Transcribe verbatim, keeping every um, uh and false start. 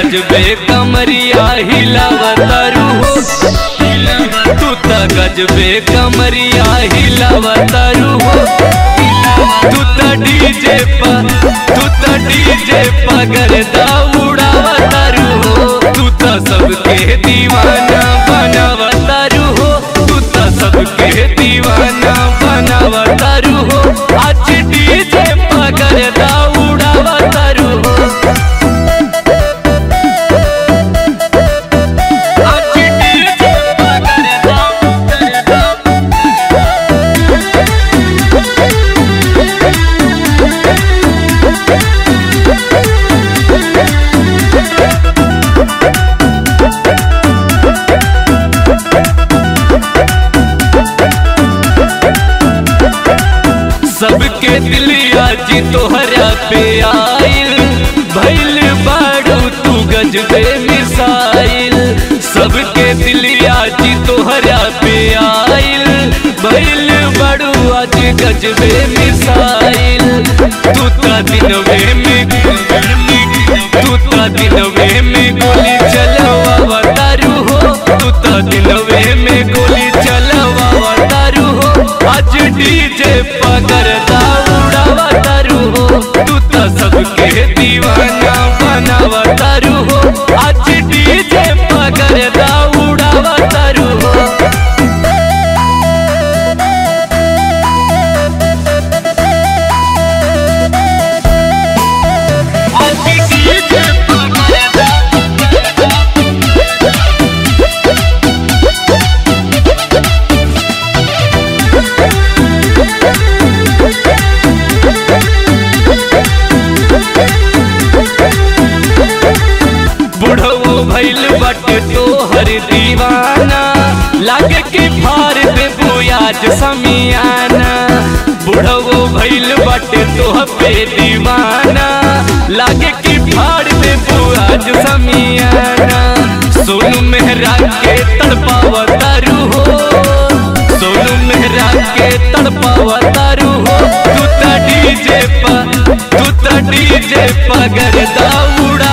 गजबे कमरिया हिलावतारू हो, तू त गजबे कमरिया हिलावतारू हो, तू त डीजे पा तू त डीजे पा गर्दा उड़ावतारू हो, तू त सबके दीवाना बनावतारू हो, तू त सबके दीवाना बनावतारू हो, आज डीजे पा गर्दा उड़ावतारू हो। सबके दिलिया जी तोहरा पे आइल, भइल बाड़ू तू गजबे मिसाइल। सबके दिलिया जी तोहरा पे आइल, भइल बाड़ू आज गजबे मिसाइल। तू ता दिनवे में तू ता दिनवे में गोली चलवावतारू हो, तू ता दिनवे में गोली चलवावतारू हो, आज डीजे पगरदा उड़ावतारू हो, तू त सबके दीवाना बनावतारू हो, आज डीजे पगरदा उड़ावतारू हो। बुढ़ऊ भइल बट तोहर दीवाना, लागे कि फार देबू आज समियाना। बुढ़ऊ भइल बट तोह पे दीवाना, लागे कि फार देबू आज समियाना। सोनू मेहरा के तड़पावतारू हो, सोनू मेहरा के तड़पावतारू हो, तू त डीजे पा तू त डीजे पा गर्दा उड़ा